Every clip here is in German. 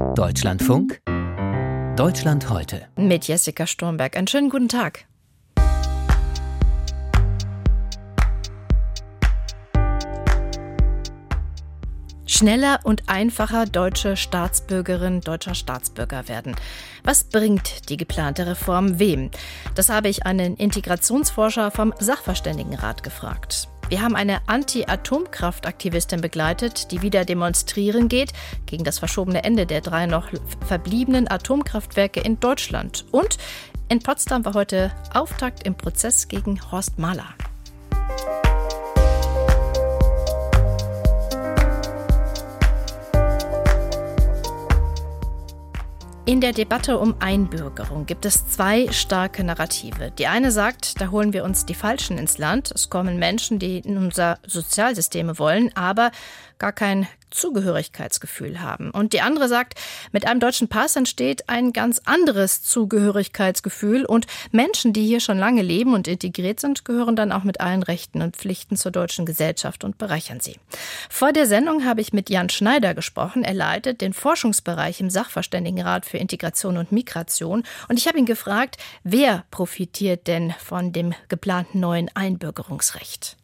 Deutschlandfunk, Deutschland heute. Mit Jessica Sturmberg. Einen schönen guten Tag. Schneller und einfacher deutsche Staatsbürgerin, deutscher Staatsbürger werden. Was bringt die geplante Reform wem? Das habe ich einen Integrationsforscher vom Sachverständigenrat gefragt. Wir haben eine Anti-Atomkraft-Aktivistin begleitet, die wieder demonstrieren geht gegen das verschobene Ende der 3 noch verbliebenen Atomkraftwerke in Deutschland. Und in Potsdam war heute Auftakt im Prozess gegen Horst Mahler. In der Debatte um Einbürgerung gibt es 2 starke Narrative. Die eine sagt, da holen wir uns die Falschen ins Land. Es kommen Menschen, die in unser Sozialsystem wollen, aber gar kein Zugehörigkeitsgefühl haben. Und die andere sagt, mit einem deutschen Pass entsteht ein ganz anderes Zugehörigkeitsgefühl und Menschen, die hier schon lange leben und integriert sind, gehören dann auch mit allen Rechten und Pflichten zur deutschen Gesellschaft und bereichern sie. Vor der Sendung habe ich mit Jan Schneider gesprochen. Er leitet den Forschungsbereich im Sachverständigenrat für Integration und Migration. Und ich habe ihn gefragt, wer profitiert denn von dem geplanten neuen Einbürgerungsrecht?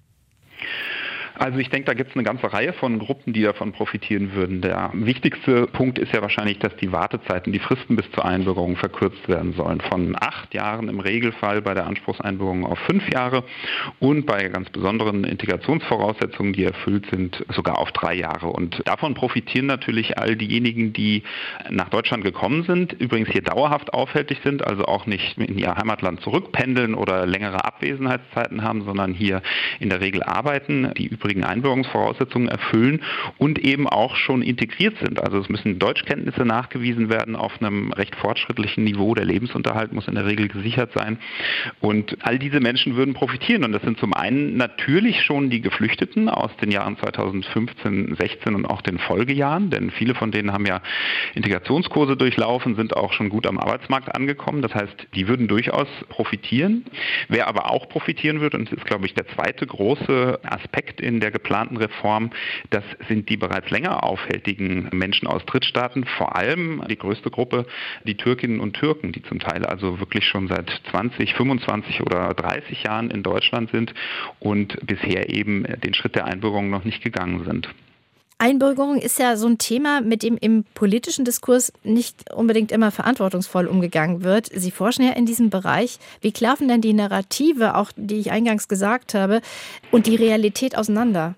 Also ich denke, da gibt es eine ganze Reihe von Gruppen, die davon profitieren würden. Der wichtigste Punkt ist ja wahrscheinlich, dass die Wartezeiten, die Fristen bis zur Einbürgerung verkürzt werden sollen. Von 8 Jahren im Regelfall bei der Anspruchseinbürgerung auf 5 Jahre und bei ganz besonderen Integrationsvoraussetzungen, die erfüllt sind, sogar auf 3 Jahre. Und davon profitieren natürlich all diejenigen, die nach Deutschland gekommen sind, übrigens hier dauerhaft aufhältig sind, also auch nicht in ihr Heimatland zurückpendeln oder längere Abwesenheitszeiten haben, sondern hier in der Regel arbeiten, die übrigen Einbürgerungsvoraussetzungen erfüllen und eben auch schon integriert sind. Also es müssen Deutschkenntnisse nachgewiesen werden auf einem recht fortschrittlichen Niveau. Der Lebensunterhalt muss in der Regel gesichert sein. Und all diese Menschen würden profitieren. Und das sind zum einen natürlich schon die Geflüchteten aus den Jahren 2015, 16 und auch den Folgejahren. Denn viele von denen haben ja Integrationskurse durchlaufen, sind auch schon gut am Arbeitsmarkt angekommen. Das heißt, die würden durchaus profitieren. Wer aber auch profitieren wird, und das ist, glaube ich, der zweite große Aspekt in der geplanten Reform, das sind die bereits länger aufhältigen Menschen aus Drittstaaten, vor allem die größte Gruppe, die Türkinnen und Türken, die zum Teil also wirklich schon seit 20, 25 oder 30 Jahren in Deutschland sind und bisher eben den Schritt der Einbürgerung noch nicht gegangen sind. Einbürgerung ist ja so ein Thema, mit dem im politischen Diskurs nicht unbedingt immer verantwortungsvoll umgegangen wird. Sie forschen ja in diesem Bereich. Wie klaffen denn die Narrative, auch die ich eingangs gesagt habe, und die Realität auseinander?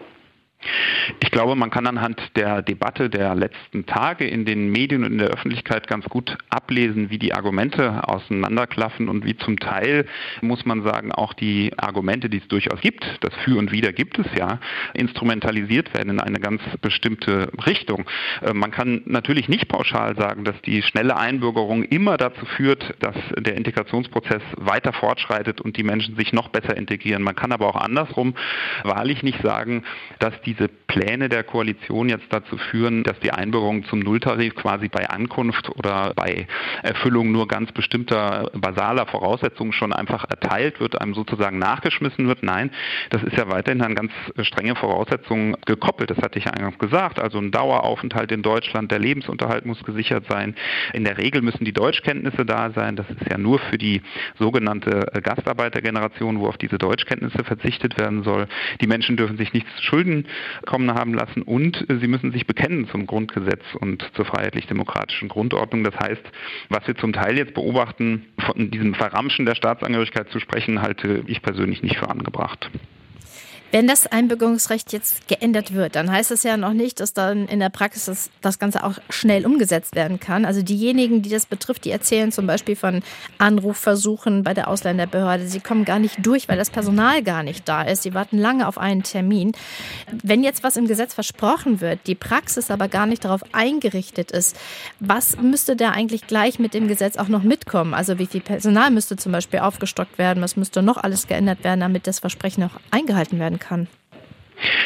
Ich glaube, man kann anhand der Debatte der letzten Tage in den Medien und in der Öffentlichkeit ganz gut ablesen, wie die Argumente auseinanderklaffen und wie zum Teil, muss man sagen, auch die Argumente, die es durchaus gibt, das Für und Wider gibt es ja, instrumentalisiert werden in eine ganz bestimmte Richtung. Man kann natürlich nicht pauschal sagen, dass die schnelle Einbürgerung immer dazu führt, dass der Integrationsprozess weiter fortschreitet und die Menschen sich noch besser integrieren. Man kann aber auch andersrum wahrlich nicht sagen, dass diese Pläne der Koalition jetzt dazu führen, dass die Einbürgerung zum Nulltarif quasi bei Ankunft oder bei Erfüllung nur ganz bestimmter basaler Voraussetzungen schon einfach erteilt wird, einem sozusagen nachgeschmissen wird. Nein, das ist ja weiterhin an ganz strenge Voraussetzungen gekoppelt. Das hatte ich ja eingangs gesagt. Also ein Daueraufenthalt in Deutschland, der Lebensunterhalt muss gesichert sein. In der Regel müssen die Deutschkenntnisse da sein. Das ist ja nur für die sogenannte Gastarbeitergeneration, wo auf diese Deutschkenntnisse verzichtet werden soll. Die Menschen dürfen sich nichts zu Schulden kommen haben lassen und sie müssen sich bekennen zum Grundgesetz und zur freiheitlich-demokratischen Grundordnung. Das heißt, was wir zum Teil jetzt beobachten, von diesem Verramschen der Staatsangehörigkeit zu sprechen, halte ich persönlich nicht für angebracht. Wenn das Einbürgerungsrecht jetzt geändert wird, dann heißt es ja noch nicht, dass dann in der Praxis das Ganze auch schnell umgesetzt werden kann. Also diejenigen, die das betrifft, die erzählen zum Beispiel von Anrufversuchen bei der Ausländerbehörde. Sie kommen gar nicht durch, weil das Personal gar nicht da ist. Sie warten lange auf einen Termin. Wenn jetzt was im Gesetz versprochen wird, die Praxis aber gar nicht darauf eingerichtet ist, was müsste da eigentlich gleich mit dem Gesetz auch noch mitkommen? Also wie viel Personal müsste zum Beispiel aufgestockt werden? Was müsste noch alles geändert werden, damit das Versprechen auch eingehalten werden kann?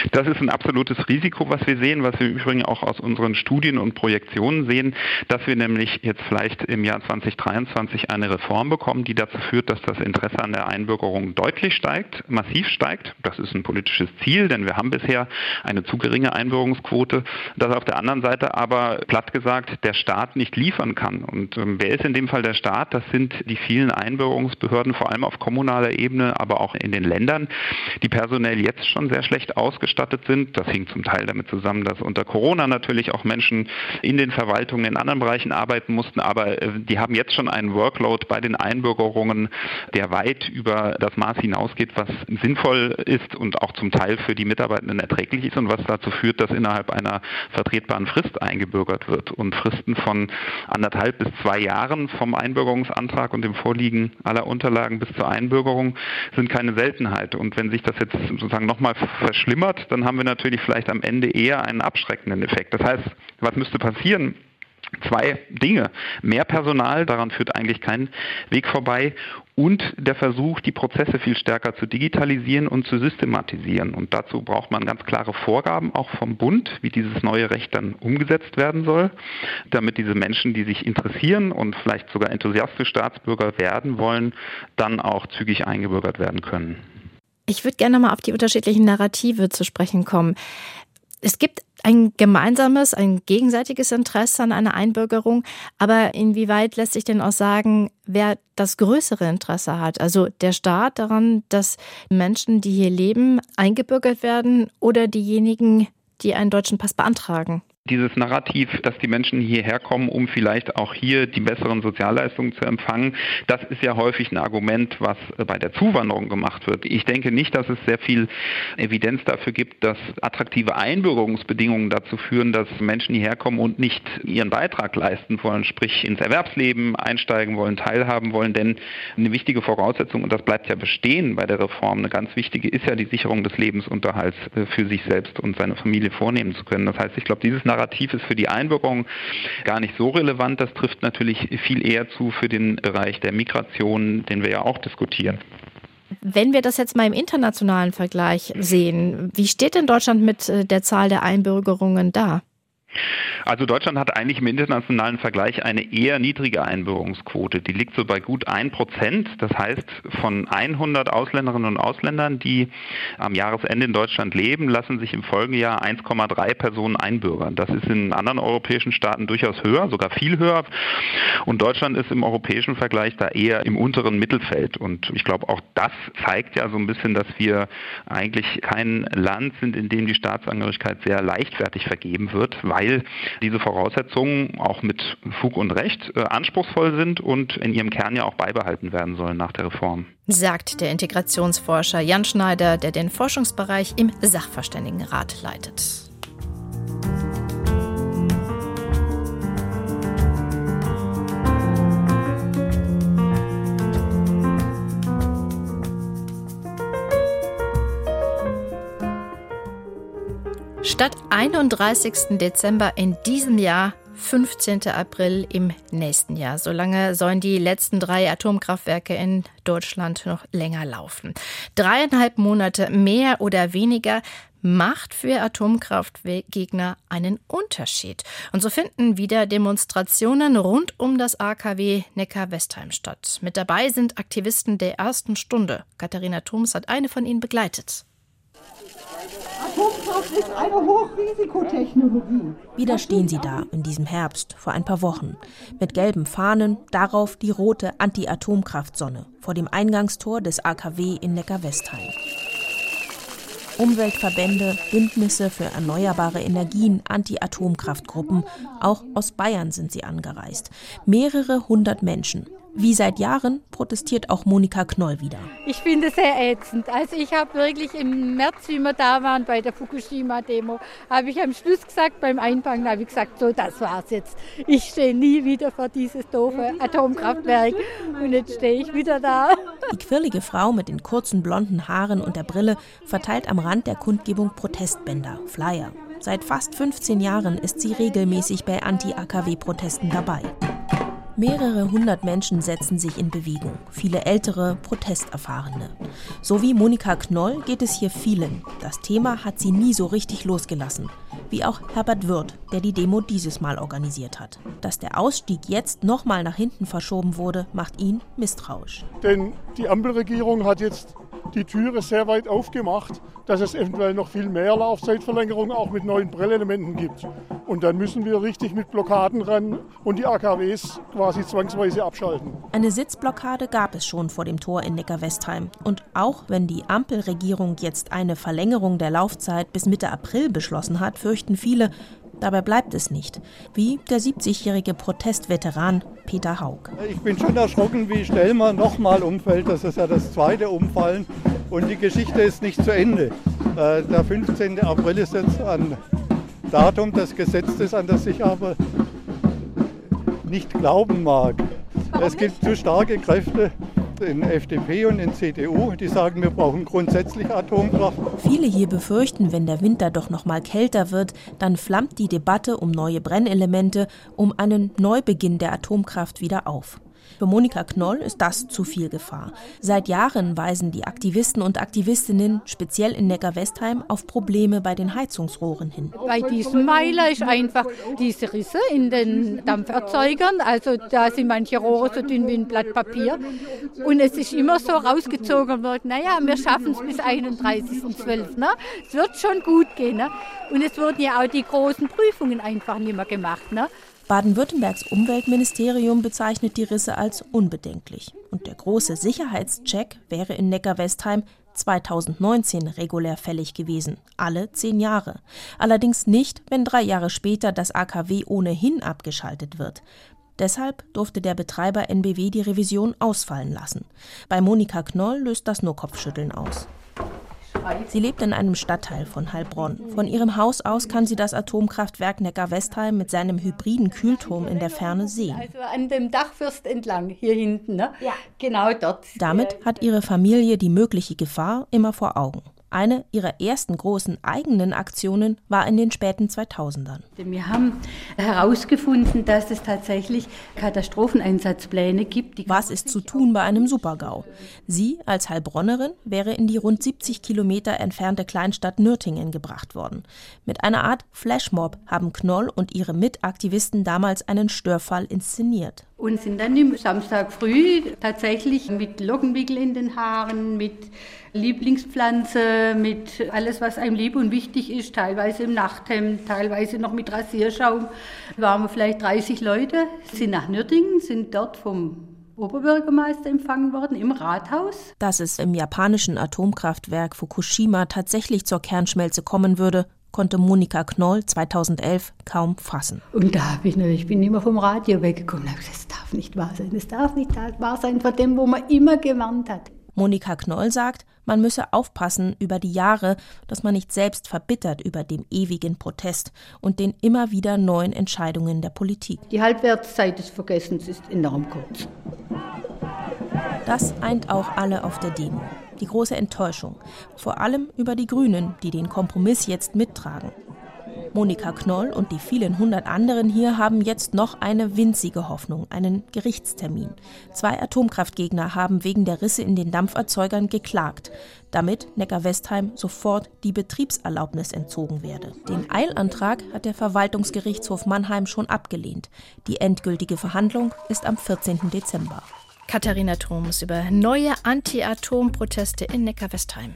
Das ist ein absolutes Risiko, was wir sehen, was wir im Übrigen auch aus unseren Studien und Projektionen sehen, dass wir nämlich jetzt vielleicht im Jahr 2023 eine Reform bekommen, die dazu führt, dass das Interesse an der Einbürgerung deutlich steigt, massiv steigt. Das ist ein politisches Ziel, denn wir haben bisher eine zu geringe Einbürgerungsquote, dass auf der anderen Seite aber, platt gesagt, der Staat nicht liefern kann. Und wer ist in dem Fall der Staat? Das sind die vielen Einbürgerungsbehörden, vor allem auf kommunaler Ebene, aber auch in den Ländern, die personell jetzt schon sehr schlecht ausgestattet sind. Das hing zum Teil damit zusammen, dass unter Corona natürlich auch Menschen in den Verwaltungen in anderen Bereichen arbeiten mussten, aber die haben jetzt schon einen Workload bei den Einbürgerungen, der weit über das Maß hinausgeht, was sinnvoll ist und auch zum Teil für die Mitarbeitenden erträglich ist und was dazu führt, dass innerhalb einer vertretbaren Frist eingebürgert wird. Und Fristen von 1,5 bis 2 Jahren vom Einbürgerungsantrag und dem Vorliegen aller Unterlagen bis zur Einbürgerung sind keine Seltenheit. Und wenn sich das jetzt sozusagen nochmal verschlimmert, dann haben wir natürlich vielleicht am Ende eher einen abschreckenden Effekt. Das heißt, was müsste passieren? 2 Dinge. Mehr Personal, daran führt eigentlich kein Weg vorbei. Und der Versuch, die Prozesse viel stärker zu digitalisieren und zu systematisieren. Und dazu braucht man ganz klare Vorgaben, auch vom Bund, wie dieses neue Recht dann umgesetzt werden soll, damit diese Menschen, die sich interessieren und vielleicht sogar enthusiastisch Staatsbürger werden wollen, dann auch zügig eingebürgert werden können. Ich würde gerne mal auf die unterschiedlichen Narrative zu sprechen kommen. Es gibt ein gemeinsames, ein gegenseitiges Interesse an einer Einbürgerung, aber inwieweit lässt sich denn auch sagen, wer das größere Interesse hat? Also der Staat daran, dass Menschen, die hier leben, eingebürgert werden oder diejenigen, die einen deutschen Pass beantragen? Dieses Narrativ, dass die Menschen hierher kommen, um vielleicht auch hier die besseren Sozialleistungen zu empfangen, das ist ja häufig ein Argument, was bei der Zuwanderung gemacht wird. Ich denke nicht, dass es sehr viel Evidenz dafür gibt, dass attraktive Einbürgerungsbedingungen dazu führen, dass Menschen hierher kommen und nicht ihren Beitrag leisten wollen, sprich ins Erwerbsleben einsteigen wollen, teilhaben wollen. Denn eine wichtige Voraussetzung, und das bleibt ja bestehen bei der Reform, eine ganz wichtige, ist ja die Sicherung des Lebensunterhalts für sich selbst und seine Familie vornehmen zu können. Das heißt, ich glaube, dieses Narrativ ist für die Einbürgerung gar nicht so relevant. Das trifft natürlich viel eher zu für den Bereich der Migration, den wir ja auch diskutieren. Wenn wir das jetzt mal im internationalen Vergleich sehen, wie steht denn Deutschland mit der Zahl der Einbürgerungen da? Also Deutschland hat eigentlich im internationalen Vergleich eine eher niedrige Einbürgerungsquote. Die liegt so bei gut 1%. Das heißt, von 100 Ausländerinnen und Ausländern, die am Jahresende in Deutschland leben, lassen sich im Folgejahr 1,3 Personen einbürgern. Das ist in anderen europäischen Staaten durchaus höher, sogar viel höher. Und Deutschland ist im europäischen Vergleich da eher im unteren Mittelfeld. Und ich glaube, auch das zeigt ja so ein bisschen, dass wir eigentlich kein Land sind, in dem die Staatsangehörigkeit sehr leichtfertig vergeben wird, weil diese Voraussetzungen auch mit Fug und Recht anspruchsvoll sind und in ihrem Kern ja auch beibehalten werden sollen nach der Reform. Sagt der Integrationsforscher Jan Schneider, der den Forschungsbereich im Sachverständigenrat leitet. Statt 31. Dezember in diesem Jahr 15. April im nächsten Jahr. Solange sollen die letzten 3 Atomkraftwerke in Deutschland noch länger laufen. 3,5 Monate mehr oder weniger macht für Atomkraftgegner einen Unterschied. Und so finden wieder Demonstrationen rund um das AKW Neckar-Westheim statt. Mit dabei sind Aktivisten der ersten Stunde. Katharina Thoms hat eine von ihnen begleitet. Atomkraft ist eine Hochrisikotechnologie. Wieder stehen sie da in diesem Herbst, vor ein paar Wochen, mit gelben Fahnen, darauf die rote Anti-Atomkraft-Sonne vor dem Eingangstor des AKW in Neckar-Westheim. Umweltverbände, Bündnisse für erneuerbare Energien, Anti-Atomkraftgruppen, auch aus Bayern sind sie angereist. Mehrere hundert Menschen. Wie seit Jahren protestiert auch Monika Knoll wieder. Ich finde es sehr ätzend. Also ich habe wirklich im März, wie wir da waren bei der Fukushima-Demo, habe ich am Schluss gesagt, beim Einpacken habe ich gesagt, so, das war's jetzt. Ich stehe nie wieder vor dieses doofe Atomkraftwerk und jetzt stehe ich wieder da. Die quirlige Frau mit den kurzen blonden Haaren und der Brille verteilt am Rand der Kundgebung Protestbänder, Flyer. Seit fast 15 Jahren ist sie regelmäßig bei Anti-AKW-Protesten dabei. Mehrere hundert Menschen setzen sich in Bewegung, viele ältere, Protesterfahrene. So wie Monika Knoll geht es hier vielen. Das Thema hat sie nie so richtig losgelassen. Wie auch Herbert Wirth, der die Demo dieses Mal organisiert hat. Dass der Ausstieg jetzt nochmal nach hinten verschoben wurde, macht ihn misstrauisch. Denn die Ampelregierung hat jetzt die Türe sehr weit aufgemacht, dass es eventuell noch viel mehr Laufzeitverlängerung auch mit neuen Prellelementen gibt. Und dann müssen wir richtig mit Blockaden ran und die AKWs quasi zwangsweise abschalten. Eine Sitzblockade gab es schon vor dem Tor in Neckar-Westheim. Und auch wenn die Ampelregierung jetzt eine Verlängerung der Laufzeit bis Mitte April beschlossen hat, fürchten viele, dabei bleibt es nicht. Wie der 70-jährige Protestveteran Peter Haug. Ich bin schon erschrocken, wie schnell man nochmal umfällt. Das ist ja das zweite Umfallen. Und die Geschichte ist nicht zu Ende. Der 15. April ist jetzt ein Datum des Gesetzes, an das ich aber nicht glauben mag. Es gibt zu starke Kräfte in FDP und in CDU, die sagen, wir brauchen grundsätzlich Atomkraft. Viele hier befürchten, wenn der Winter doch noch mal kälter wird, dann flammt die Debatte um neue Brennelemente, um einen Neubeginn der Atomkraft wieder auf. Für Monika Knoll ist das zu viel Gefahr. Seit Jahren weisen die Aktivisten und Aktivistinnen, speziell in Neckar-Westheim, auf Probleme bei den Heizungsrohren hin. Bei diesem Meiler ist einfach diese Risse in den Dampferzeugern. Also da sind manche Rohre so dünn wie ein Blatt Papier. Und es ist immer so rausgezogen worden, naja, wir schaffen es bis 31.12. Ne? Es wird schon gut gehen. Ne? Und es wurden ja auch die großen Prüfungen einfach nicht mehr gemacht. Ne? Baden-Württembergs Umweltministerium bezeichnet die Risse als unbedenklich. Und der große Sicherheitscheck wäre in Neckar-Westheim 2019 regulär fällig gewesen, alle 10 Jahre. Allerdings nicht, wenn 3 Jahre später das AKW ohnehin abgeschaltet wird. Deshalb durfte der Betreiber NBW die Revision ausfallen lassen. Bei Monika Knoll löst das nur Kopfschütteln aus. Sie lebt in einem Stadtteil von Heilbronn. Von ihrem Haus aus kann sie das Atomkraftwerk Neckar-Westheim mit seinem hybriden Kühlturm in der Ferne sehen. Also an dem Dachfirst entlang, hier hinten, ne? Ja. Genau dort. Damit hat ihre Familie die mögliche Gefahr immer vor Augen. Eine ihrer ersten großen eigenen Aktionen war in den späten 2000ern. Wir haben herausgefunden, dass es tatsächlich Katastropheneinsatzpläne gibt. Was ist zu tun bei einem Supergau? Sie als Heilbronnerin wäre in die rund 70 Kilometer entfernte Kleinstadt Nürtingen gebracht worden. Mit einer Art Flashmob haben Knoll und ihre Mitaktivisten damals einen Störfall inszeniert. Und sind dann am Samstag früh tatsächlich mit Lockenwickel in den Haaren, mit Lieblingspflanze, mit alles, was einem lieb und wichtig ist, teilweise im Nachthemd, teilweise noch mit Rasierschaum. Waren wir vielleicht 30 Leute, sind nach Nürtingen, sind dort vom Oberbürgermeister empfangen worden im Rathaus. Dass es im japanischen Atomkraftwerk Fukushima tatsächlich zur Kernschmelze kommen würde, konnte Monika Knoll 2011 kaum fassen. Und da ich bin immer vom Radio weggekommen und habe gesagt, das darf nicht wahr sein. Das darf nicht wahr sein vor dem, wo man immer gewarnt hat. Monika Knoll sagt, man müsse aufpassen über die Jahre, dass man nicht selbst verbittert über dem ewigen Protest und den immer wieder neuen Entscheidungen der Politik. Die Halbwertszeit des Vergessens ist enorm kurz. Das eint auch alle auf der Demo. Die große Enttäuschung, vor allem über die Grünen, die den Kompromiss jetzt mittragen. Monika Knoll und die vielen 100 anderen hier haben jetzt noch eine winzige Hoffnung, einen Gerichtstermin. 2 Atomkraftgegner haben wegen der Risse in den Dampferzeugern geklagt, damit Neckar-Westheim sofort die Betriebserlaubnis entzogen werde. Den Eilantrag hat der Verwaltungsgerichtshof Mannheim schon abgelehnt. Die endgültige Verhandlung ist am 14. Dezember. Katharina Thoms über neue Anti-Atom-Proteste in Neckar-Westheim.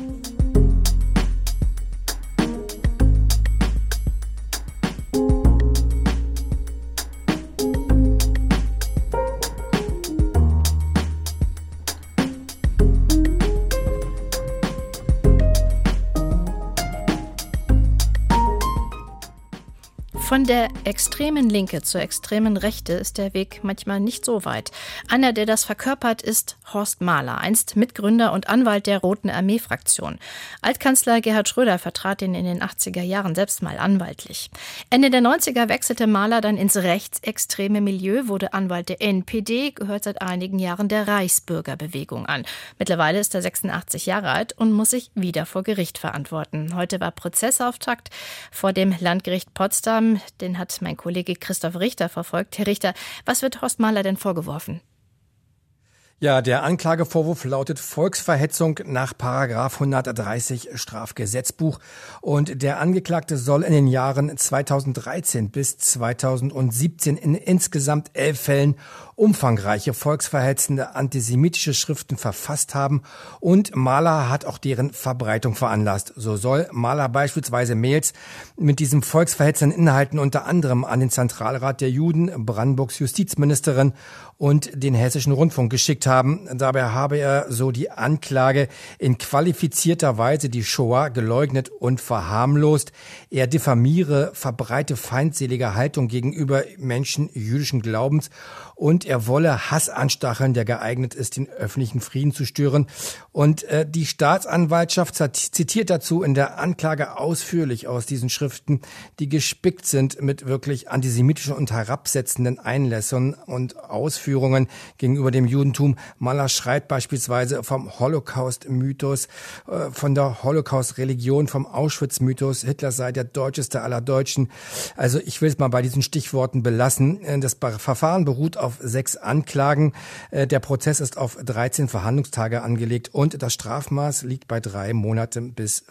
Von der extremen Linke zur extremen Rechte ist der Weg manchmal nicht so weit. Einer, der das verkörpert, ist Horst Mahler, einst Mitgründer und Anwalt der Roten Armee-Fraktion. Altkanzler Gerhard Schröder vertrat ihn in den 80er Jahren selbst mal anwaltlich. Ende der 90er wechselte Mahler dann ins rechtsextreme Milieu, wurde Anwalt der NPD, gehört seit einigen Jahren der Reichsbürgerbewegung an. Mittlerweile ist er 86 Jahre alt und muss sich wieder vor Gericht verantworten. Heute war Prozessauftakt vor dem Landgericht Potsdam. den hat mein Kollege Christoph Richter verfolgt. Herr Richter, was wird Horst Mahler denn vorgeworfen? Ja, der Anklagevorwurf lautet Volksverhetzung nach § 130 Strafgesetzbuch. Und der Angeklagte soll in den Jahren 2013 bis 2017 in insgesamt 11 Fällen umfangreiche volksverhetzende antisemitische Schriften verfasst haben. Und Mahler hat auch deren Verbreitung veranlasst. So soll Mahler beispielsweise Mails mit diesem volksverhetzenden Inhalten unter anderem an den Zentralrat der Juden, Brandenburgs Justizministerin und den Hessischen Rundfunk geschickt haben. Dabei habe er, so die Anklage, in qualifizierter Weise die Shoah geleugnet und verharmlost. Er diffamiere, verbreite feindselige Haltung gegenüber Menschen jüdischen Glaubens und er wolle Hass anstacheln, der geeignet ist, den öffentlichen Frieden zu stören. Und die Staatsanwaltschaft zitiert dazu in der Anklage ausführlich aus diesen Schriften, die gespickt sind mit wirklich antisemitischen und herabsetzenden Einlässen und Ausführungen gegenüber dem Judentum. Mahler schreibt beispielsweise vom Holocaust-Mythos, von der Holocaust-Religion, vom Auschwitz-Mythos, Hitler sei der Deutscheste aller Deutschen. Also ich will es mal bei diesen Stichworten belassen. Das Verfahren beruht auf 6 Anklagen. Der Prozess ist auf 13 Verhandlungstage angelegt und das Strafmaß liegt bei 3 Monaten bis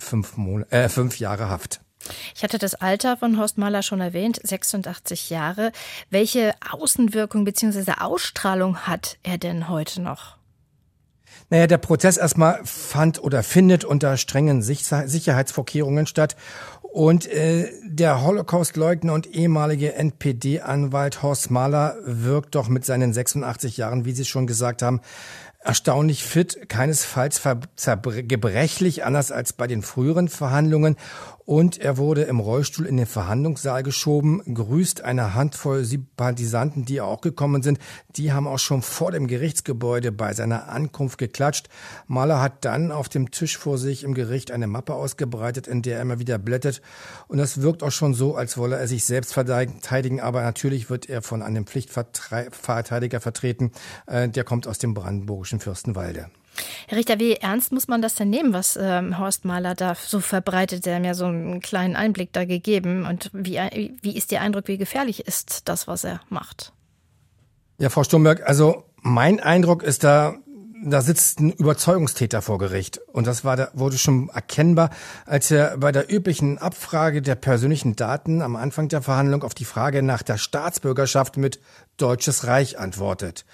5 Jahre Haft. Ich hatte das Alter von Horst Mahler schon erwähnt, 86 Jahre. Welche Außenwirkung bzw. Ausstrahlung hat er denn heute noch? Naja, der Prozess erstmal findet unter strengen Sicherheitsvorkehrungen statt. Und der Holocaust-Leugner und ehemalige NPD-Anwalt Horst Mahler wirkt doch mit seinen 86 Jahren, wie Sie schon gesagt haben, erstaunlich fit, keinesfalls gebrechlich, anders als bei den früheren Verhandlungen. Und er wurde im Rollstuhl in den Verhandlungssaal geschoben, grüßt eine Handvoll Sympathisanten, die auch gekommen sind. Die haben auch schon vor dem Gerichtsgebäude bei seiner Ankunft geklatscht. Mahler hat dann auf dem Tisch vor sich im Gericht eine Mappe ausgebreitet, in der er immer wieder blättert. Und das wirkt auch schon so, als wolle er sich selbst verteidigen. Aber natürlich wird er von einem Pflichtverteidiger vertreten. Der kommt aus dem brandenburgischen Fürstenwalde. Herr Richter, wie ernst muss man das denn nehmen, was Horst Mahler da so verbreitet? Sie haben ja so einen kleinen Einblick da gegeben. Und wie ist Ihr Eindruck, wie gefährlich ist das, was er macht? Ja, Frau Sturmberg, also mein Eindruck ist, da sitzt ein Überzeugungstäter vor Gericht. Und das wurde schon erkennbar, als er bei der üblichen Abfrage der persönlichen Daten am Anfang der Verhandlung auf die Frage nach der Staatsbürgerschaft mit Deutsches Reich antwortet.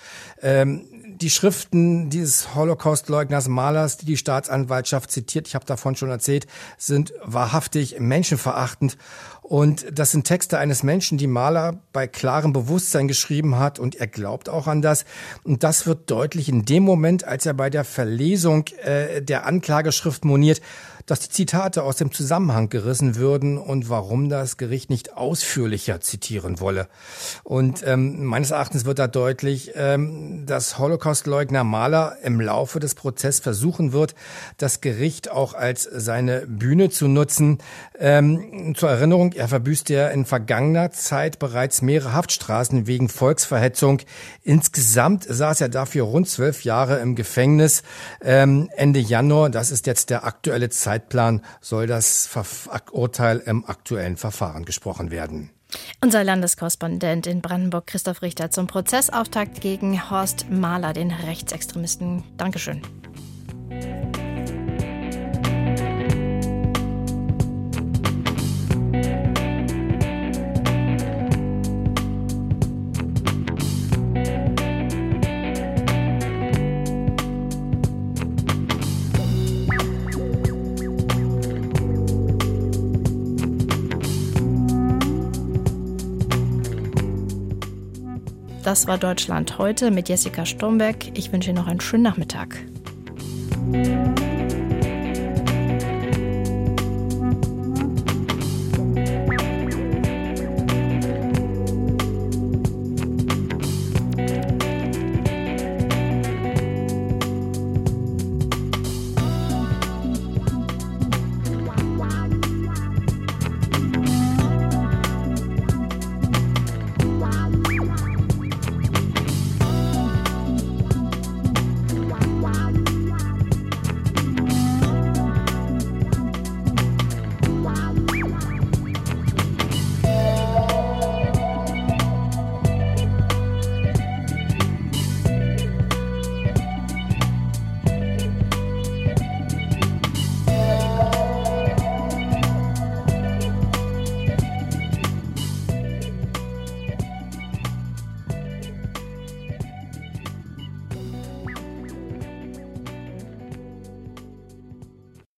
Die Schriften dieses Holocaust-Leugners Mahlers, die Staatsanwaltschaft zitiert, ich habe davon schon erzählt, sind wahrhaftig menschenverachtend. Und das sind Texte eines Menschen, die Mahler bei klarem Bewusstsein geschrieben hat und er glaubt auch an das. Und das wird deutlich in dem Moment, als er bei der Verlesung der Anklageschrift moniert, dass die Zitate aus dem Zusammenhang gerissen würden und warum das Gericht nicht ausführlicher zitieren wolle. Und meines Erachtens wird da deutlich, dass Holocaust-Leugner Mahler im Laufe des Prozesses versuchen wird, das Gericht auch als seine Bühne zu nutzen. Zur Erinnerung, er verbüßte ja in vergangener Zeit bereits mehrere Haftstrafen wegen Volksverhetzung. Insgesamt saß er dafür rund 12 Jahre im Gefängnis. Ende Januar, das ist jetzt der aktuelle Zeitplan, soll das Urteil im aktuellen Verfahren gesprochen werden. Unser Landeskorrespondent in Brandenburg, Christoph Richter, zum Prozessauftakt gegen Horst Mahler, den Rechtsextremisten. Dankeschön. Das war Deutschland heute mit Jessica Sturmberg. Ich wünsche Ihnen noch einen schönen Nachmittag.